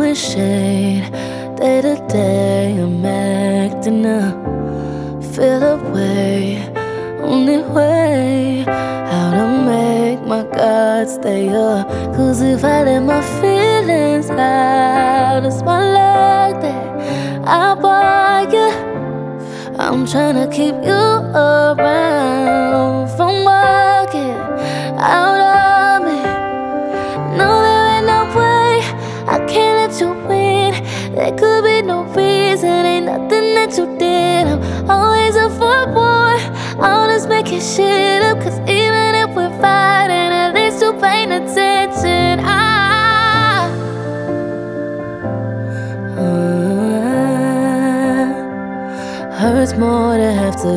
the shade. Day to day I'm acting up. Feel away. Only way how to make my God stay up. Cause if I let my feelings out, it's my luck that I bought you. I'm tryna keep you around from walking out of me. No, there ain't no way I can't let you win. There could be no reason, ain't nothing that you did. I'm always up for war, always making shit up. Cause even if we're fighting, at least you're paying attention. Hurts more to have to